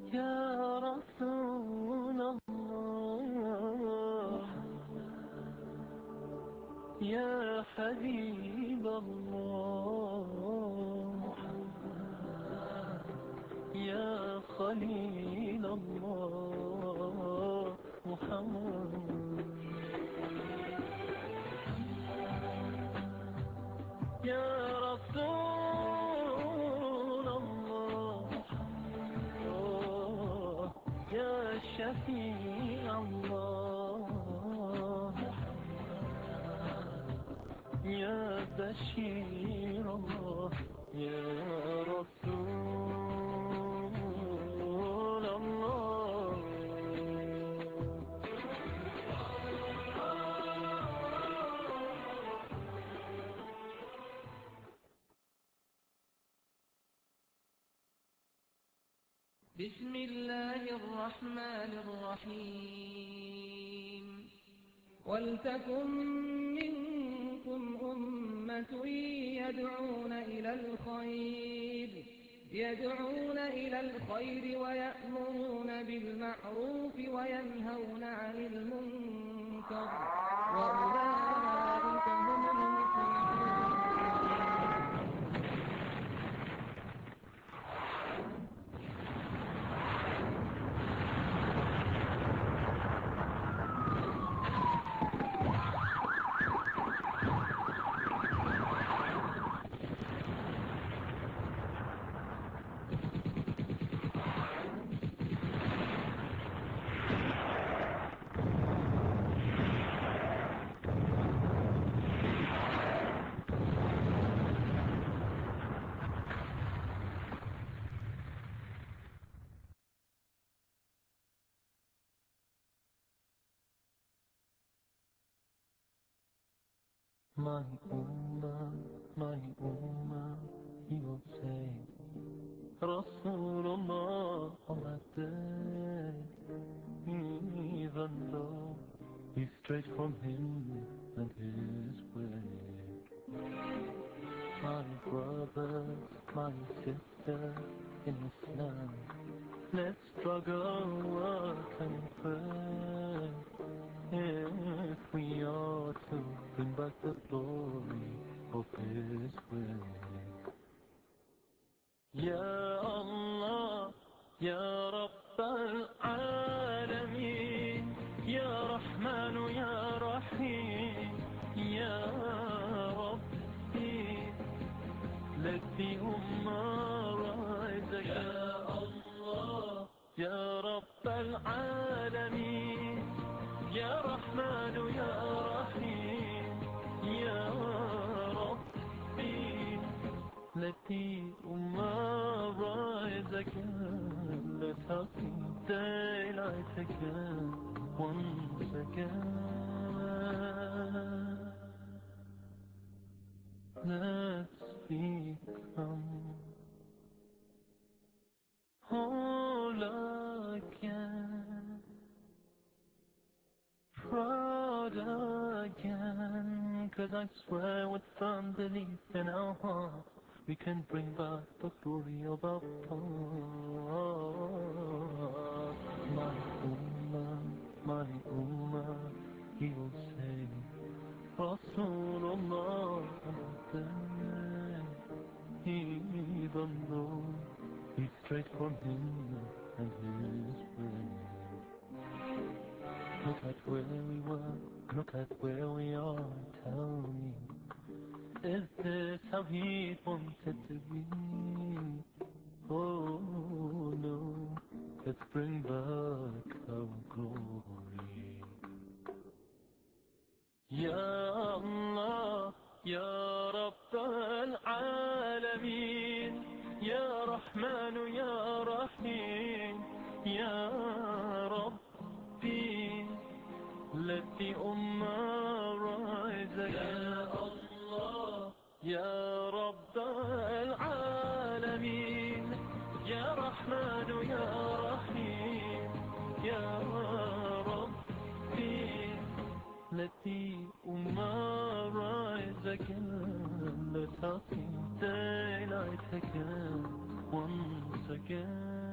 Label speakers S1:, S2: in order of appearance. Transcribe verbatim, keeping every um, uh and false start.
S1: يا رسول الله، يا حبيب الله، يا خليل الله محمد. يا رسول الله، يا شفيع الله، يا بشير الله، يا رسول الله.
S2: بسم الله الرحمن الرحيم. ولتكن منكم أمة يدعون إلى الخير يدعون إلى الخير ويأمرون بالمعروف وينهون عن المنكر وأولئك هم المفلحون.
S1: My ummah, my ummah, he will say, Rasulullah on that day, even though he's straight from him and his way. My brothers, my sisters in Islam, let's struggle, work and pray, if we are to bring back the glory of His way. Ya Allah, Ya Rabb al-Alameen, Ya Rahman, Ya Rahim, Ya Rabbi, let the Ummah rise again. Ya Allah, Ya Rabb al-Alameen, Ya Rahman, Ya Rahim, Ya Rabbi, let the Ummah rise again. Let us see daylight again, once again. Let's become whole again, proud again, 'cause I swear with firm belief in our hearts we can bring back the glory of our past. My ummah, my ummah, he will say, Rasulullah on that day, even though he's straight from him and his way. Look at where we were, look at where we are, tell me, is this how he wanted to be? Oh no, let's bring back our glory. Ya Allah, Ya Rabb al-Alameen, Ya Rahman, Ya Rahim, Ya Rabbi, let the Ummah rise again. Ya Allah, Ya Rabb al-Alameen, Ya Rahman, Ya Rahim, Ya Rabbi, let the Ummah rise again. Let us see daylight again, once again.